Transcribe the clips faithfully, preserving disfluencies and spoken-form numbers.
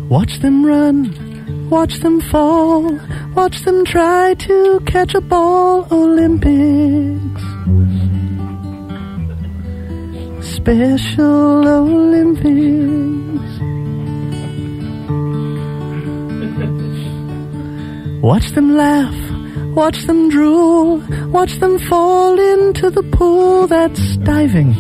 Watch them run, watch them fall, watch them try to catch a ball. Olympics, Special Olympics. Watch them laugh, watch them drool, watch them fall into the pool that's diving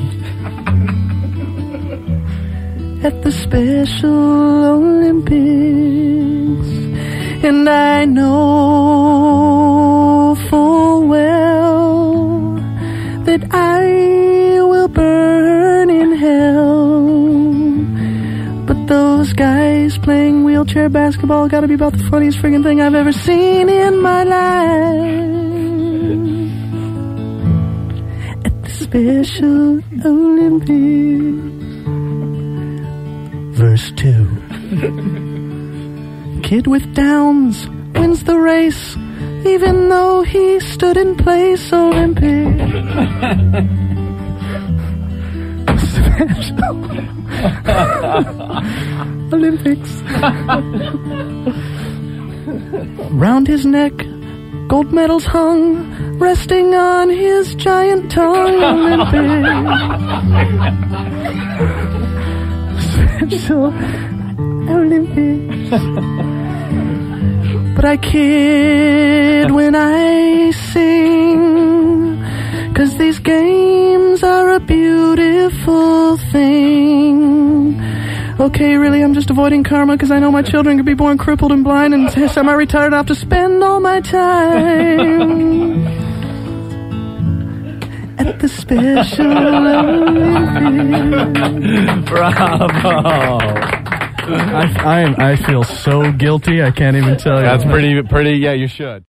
at the Special Olympics. And I know full well that I will burn in hell, but those guys playing wheelchair basketball gotta be about the funniest friggin' thing I've ever seen in my life at the Special Olympics. Verse two. Kid with Downs wins the race, even though he stood in place. Olympic. Special Olympics. Round his neck, gold medals hung, resting on his giant tongue. Olympic. Special Olympics. But I kid when I sing, 'cause these games are a beautiful thing. Okay, really, I'm just avoiding karma because I know my children could be born crippled and blind and semi-retired. I have to spend all my time at the Special Olympics. Bravo. I, I, I feel so guilty, I can't even tell you. That's pretty, pretty, yeah, you should.